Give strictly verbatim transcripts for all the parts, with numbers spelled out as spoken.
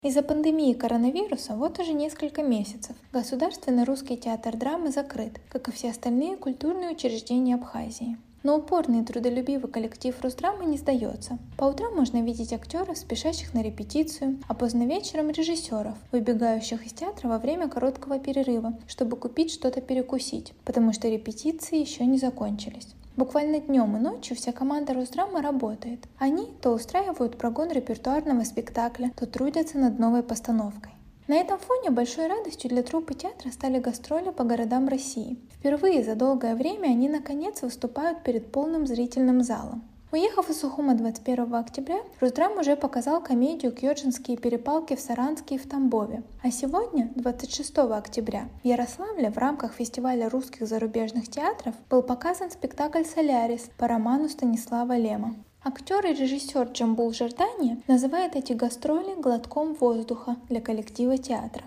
Из-за пандемии коронавируса вот уже несколько месяцев Государственный русский театр драмы закрыт, как и все остальные культурные учреждения Абхазии. Но упорный и трудолюбивый коллектив Русдрамы не сдается. По утрам можно видеть актеров, спешащих на репетицию, а поздно вечером режиссеров, выбегающих из театра во время короткого перерыва, чтобы купить что-то перекусить, потому что репетиции еще не закончились. Буквально днем и ночью вся команда Русдрамы работает. Они то устраивают прогон репертуарного спектакля, то трудятся над новой постановкой. На этом фоне большой радостью для труппы театра стали гастроли по городам России. Впервые за долгое время они наконец выступают перед полным зрительным залом. Уехав из Сухума двадцать первого октября, Русдрам уже показал комедию «Кьоджинские перепалки» в Саранске и в Тамбове. А сегодня, двадцать шестого октября, в Ярославле в рамках фестиваля русских зарубежных театров был показан спектакль «Солярис» по роману Станислава Лема. Актер и режиссер Джамбул Жардани называет эти гастроли глотком воздуха для коллектива театра.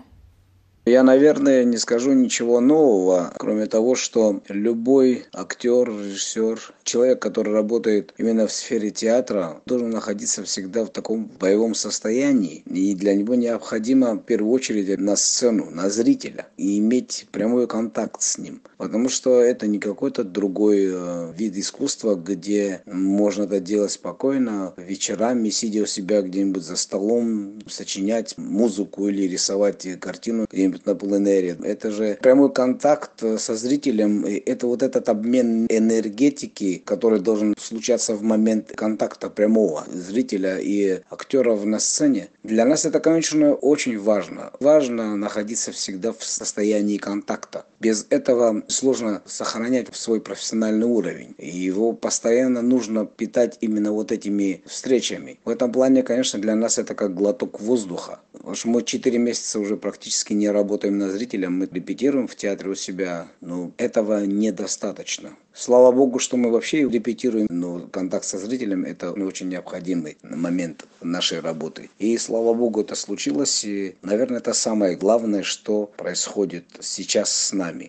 Я, наверное, не скажу ничего нового, кроме того, что любой актер, режиссер, человек, который работает именно в сфере театра, должен находиться всегда в таком боевом состоянии. И для него необходимо в первую очередь на сцену, на зрителя, и иметь прямой контакт с ним. Потому что это не какой-то другой э, вид искусства, где можно это делать спокойно, вечерами, сидя у себя где-нибудь за столом, сочинять музыку или рисовать картину где-нибудь на пленэре. Это же прямой контакт со зрителем, это вот этот обмен энергетики, который должен случаться в момент контакта прямого зрителя и актеров на сцене. Для нас это, конечно, очень важно. Важно находиться всегда в состоянии контакта. Без этого сложно сохранять свой профессиональный уровень. И его постоянно нужно питать именно вот этими встречами. В этом плане, конечно, для нас это как глоток воздуха. Потому что мы четыре месяца уже практически не работаем на зрителя, мы репетируем в театре у себя, но этого недостаточно. Слава богу, что мы вообще репетируем, но контакт со зрителем – это очень необходимый момент нашей работы. И слава богу, это случилось, и, наверное, это самое главное, что происходит сейчас с нами.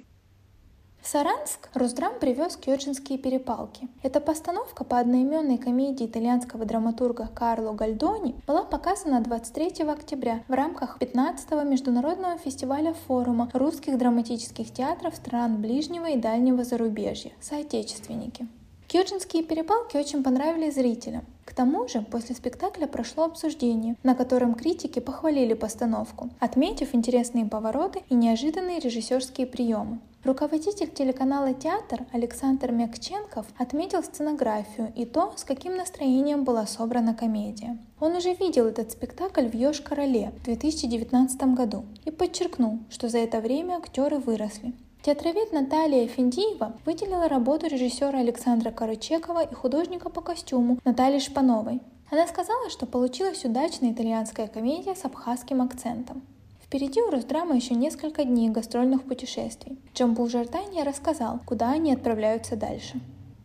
В Саранск Русдрам привез «Кьоджинские перепалки». Эта постановка по одноименной комедии итальянского драматурга Карло Гальдони была показана двадцать третьего октября в рамках пятнадцатого международного фестиваля форума русских драматических театров стран ближнего и дальнего зарубежья «Соотечественники». «Кьоджинские перепалки» очень понравились зрителям. К тому же, после спектакля прошло обсуждение, на котором критики похвалили постановку, отметив интересные повороты и неожиданные режиссерские приемы. Руководитель телеканала «Театр» Александр Мякченков отметил сценографию и то, с каким настроением была собрана комедия. Он уже видел этот спектакль в «Ёж-Короле» в две тысячи девятнадцатом году и подчеркнул, что за это время актеры выросли. Театровед Наталья Финдиева выделила работу режиссера Александра Карычекова и художника по костюму Натальи Шпановой. Она сказала, что получилась удачная итальянская комедия с абхазским акцентом. Впереди у Русдрама еще несколько дней гастрольных путешествий. Джамбул Жардани рассказал, куда они отправляются дальше.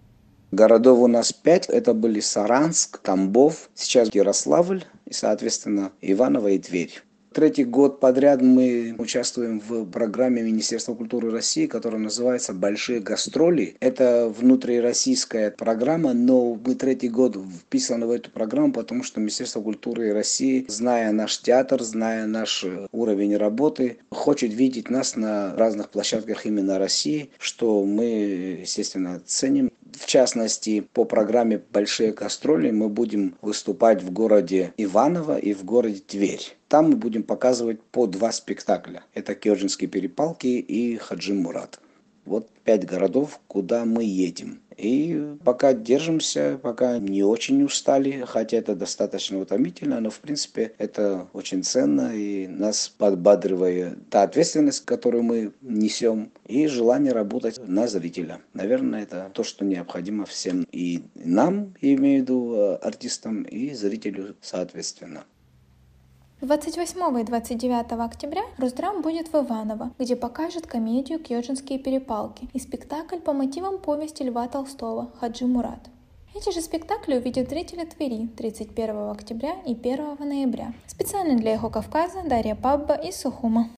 Городов у нас пять. Это были Саранск, Тамбов, сейчас Ярославль и, соответственно, Иваново и Тверь. Третий год подряд мы участвуем в программе Министерства культуры России, которая называется «Большие гастроли». Это внутрироссийская программа, но мы третий год вписаны в эту программу, потому что Министерство культуры России, зная наш театр, зная наш уровень работы, хочет видеть нас на разных площадках именно России, что мы, естественно, ценим. В частности, по программе «Большие гастроли» мы будем выступать в городе Иваново и в городе Тверь. Там мы будем показывать по два спектакля. Это «Кьоджинские перепалки» и «Хаджи Мурат». Вот пять городов, куда мы едем. И пока держимся, пока не очень устали, хотя это достаточно утомительно, но в принципе это очень ценно и нас подбадривает та ответственность, которую мы несем, и желание работать на зрителя. Наверное, это то, что необходимо всем, и нам, я имею в виду артистам, и зрителю соответственно. двадцать восьмого и двадцать девятого октября Русдрам будет в Иваново, где покажет комедию «Кьоджинские перепалки» и спектакль по мотивам повести Льва Толстого «Хаджи Мурат». Эти же спектакли увидят зрители Твери тридцать первого октября и первого ноября. Специально для «Эхо Кавказа» Дарья Пабба из Сухума.